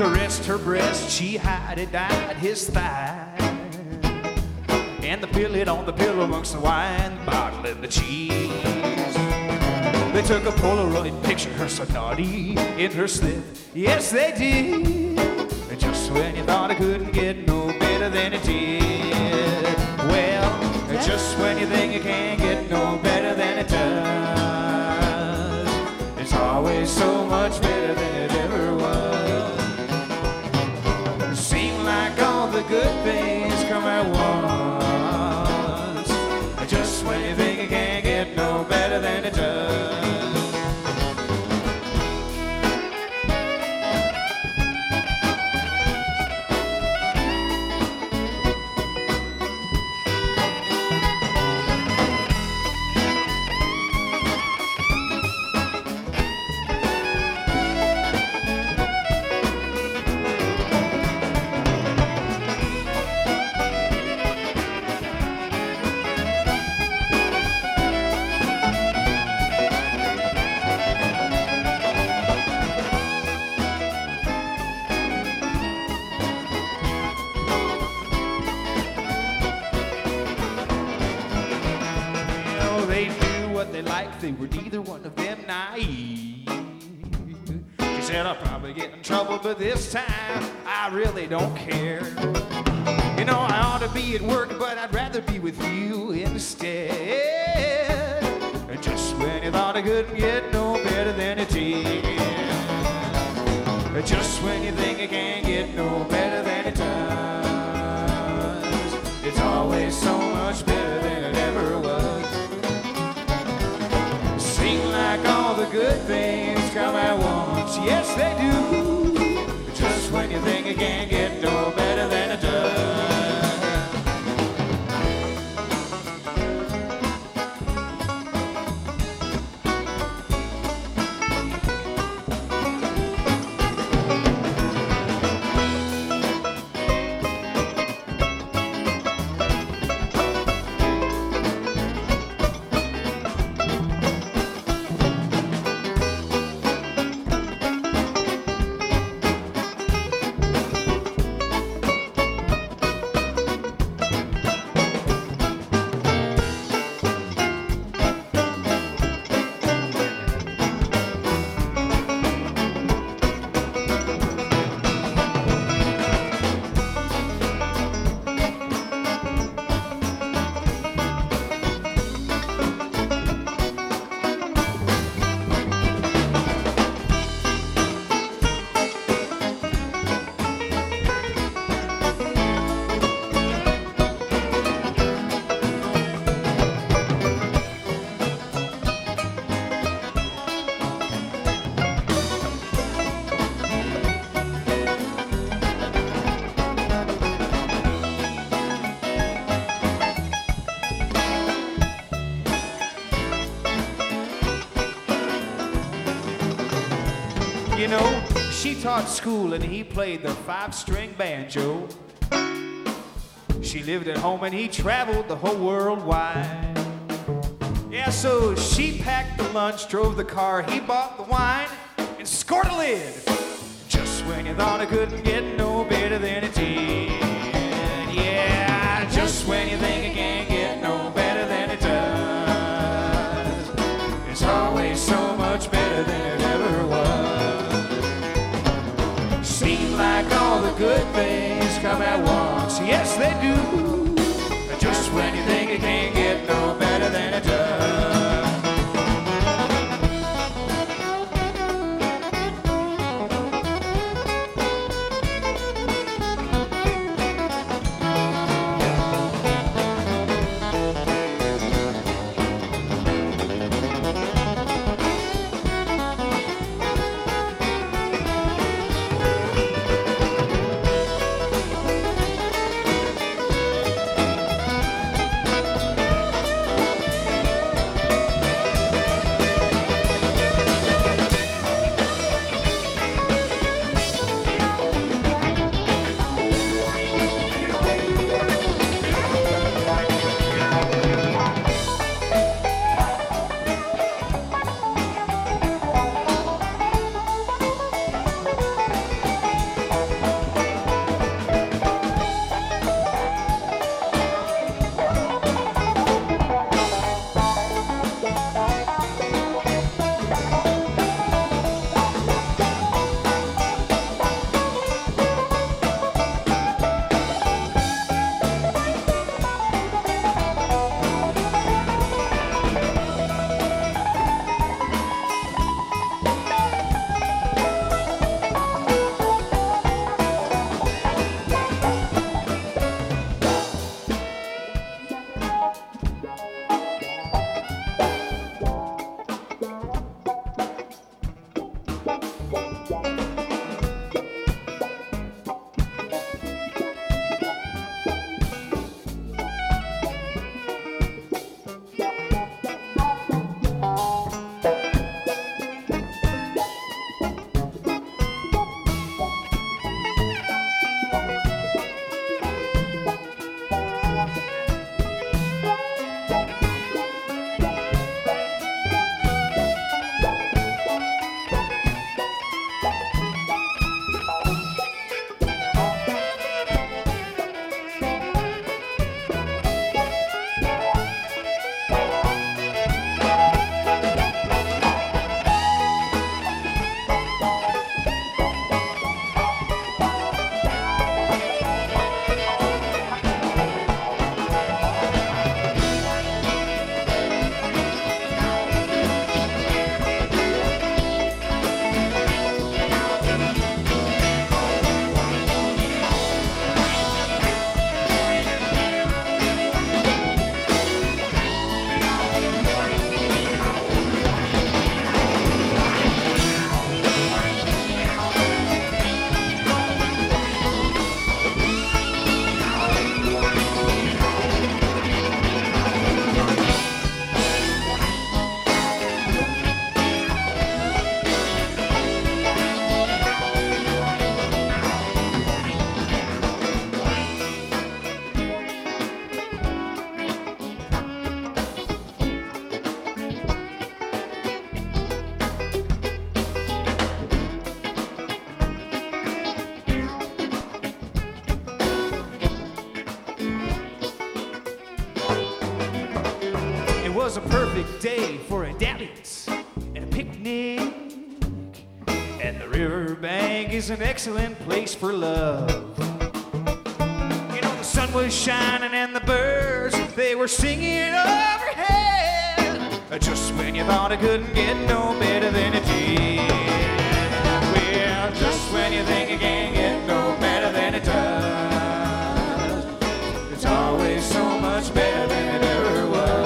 caressed her breast, she hid it at his thigh. And the pillow on the pillow amongst the wine, the bottle and the cheese. They took a Polaroid picture, her so naughty in her slip. Yes, they did. And just when you thought it couldn't get no better than it did. Well, just when you think it can't get no better than it does, it's always so much better than it ever was. It seemed like all the good things come at once. Just when you think it can't get no better than it does. They were neither one of them naive. She said, I'll probably get in trouble, but this time I really don't care. You know, I ought to be at work, but I'd rather be with you instead. And just when you thought it couldn't get no better than it did. Just when you think it can't get no better than it does, it's always so much better than it ever was. Like all the good things come at once, yes they do. Just when you think it can't get no better than it does. You know, she taught school and he played the 5-string banjo. She lived at home and he traveled the whole world wide. Yeah, so she packed the lunch, drove the car, he bought the wine, and scored a lid. Just when you thought it couldn't get no better than it did. Yeah, just when you think it can't get no better than it does, it's always so much better than it ever was. Seem like all the good things come at once, yes they do. Just when you think it can't get no better than it does. was a perfect day for a dalliance and a picnic. And the riverbank is an excellent place for love. You know, the sun was shining and the birds, they were singing overhead. Just when you thought it couldn't get no better than it did. Well, just when you think it can't get no better than it does. It's always so much better than it ever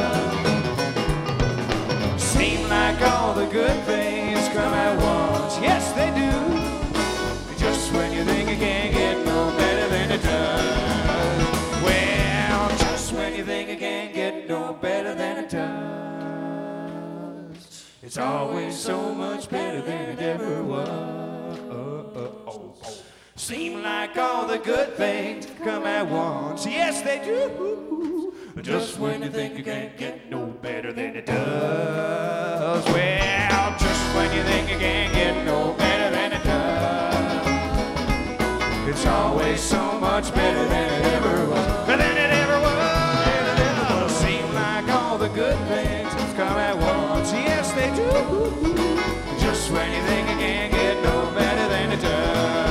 was. Seem like all the good things come at once. Yes, they do. Just when you think it can't get no better than it does. Well, just when you think it can't get no better than it does. It's always so much better than it ever was. Seem like all the good things come at once. Yes, they do. Just when you think you can't get no better than it does. Well, just when you think you can't get no better than it does. It's always so much better than it ever was. Than it ever was. Seem like all the good things come at once. Yes, they do. Just when you think you can't get no better than it does.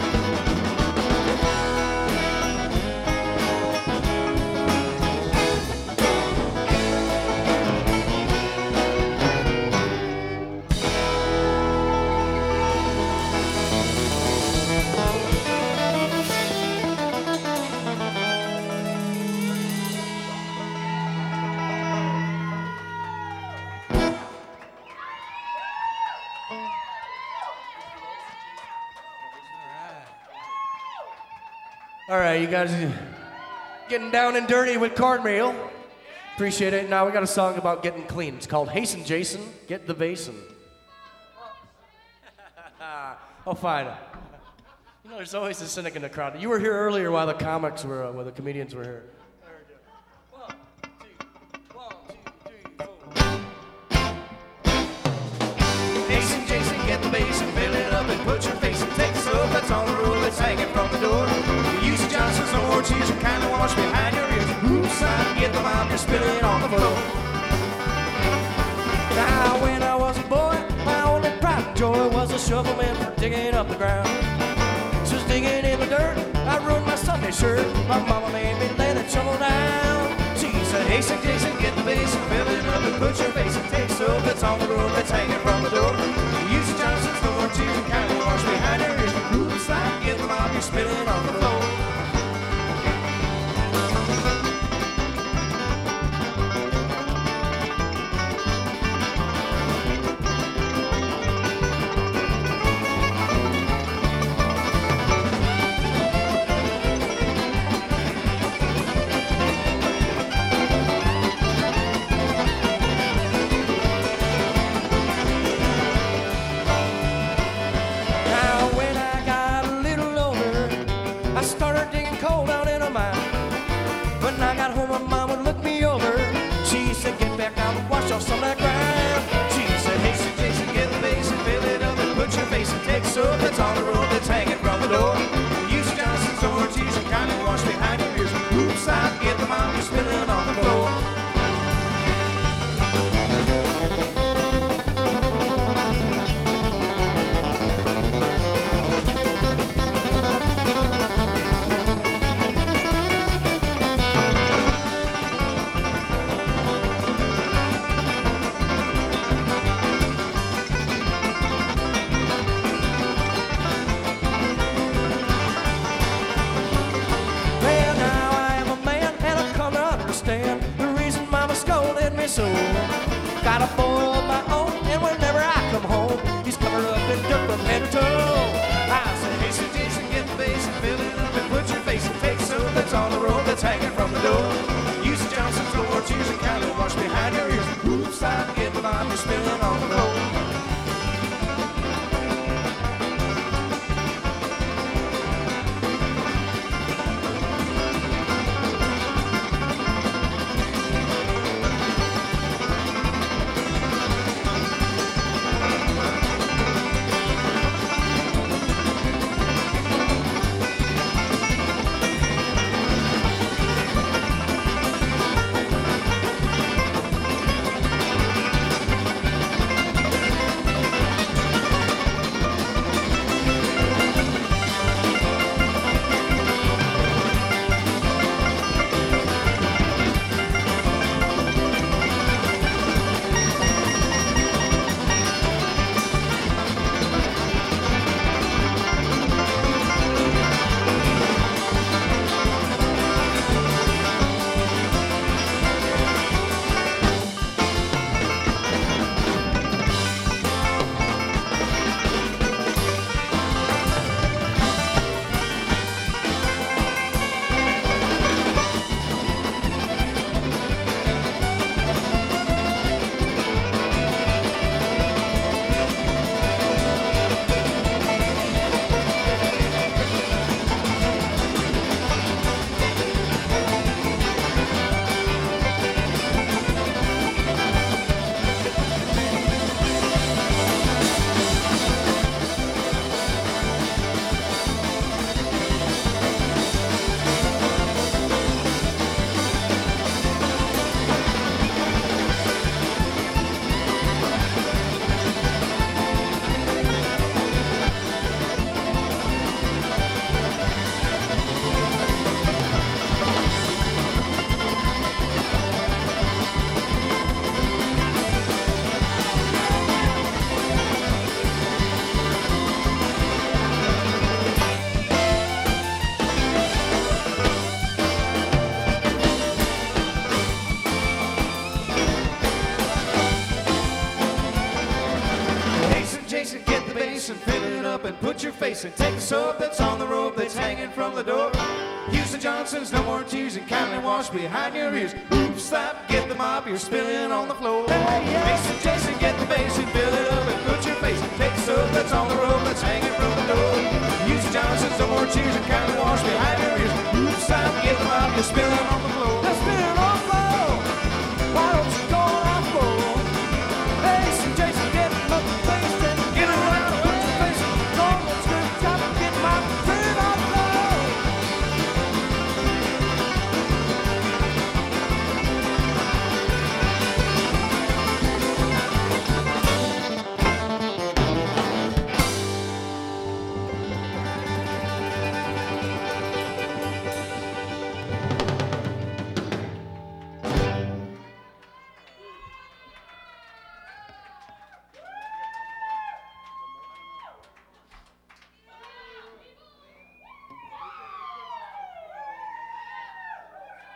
All right, you guys are getting down and dirty with cornmeal. Appreciate it. Now we got a song about getting clean. It's called Hasten Jason, Get the Basin. Oh, fine. You know, there's always a cynic in the crowd. You were here earlier while the comedians were here. Jason, Jason, get the basin, fill it up and put your face and take the soap that's on the roll that's hanging from the door. You use Johnson's or cheese and kind of wash behind your ears. Oops, son, get the mop, you're spilling on the floor. Now, when I was a boy, my only pride and joy was a shovelman for digging up the ground. She was digging in the dirt, I ruined my Sunday shirt. My mama made me lay that shovel down. She said, hey, Jason, Jason, get the basin, fill it up and put your face and take the soap that's on the roll that's hanging from the door. You use Johnson's or cheese and kind of wash behind your ears. Oops, son, get the mop, you're spilling on the floor. Some of that ground. She said, hey, Jason, Jason, get the basin, fill it up and put your face and take the soap that's on the roll that's hanging from the door. Use Johnson's or cheese and kind of wash behind your ears. Oops, I get the mop, you're spilling on the floor. So, got a boy of my own, and whenever I come home, he's covered up in dirt from head to toe. I said, hey, Jason, Jason, get the basin, fill it up and put your face and take the soap that's on the roll that's hanging from the door. Use Johnson's or cheese and kind of wash behind your ears. Oops, I get the mop, you're spilling on the floor. put your face in. Take the soap that's on the rope that's hanging from the door. Use the Johnsons, no more tears, and kindly wash behind your ears. Oops, stop, get the mop, you're spilling on the floor. Mason, Jason, get the basin, fill it up and put your face in. Take the soap that's on the rope that's hanging from the door. Use the Johnsons, no more tears, and kindly wash behind your ears. Oops, stop, get the mop, you're spilling on the floor.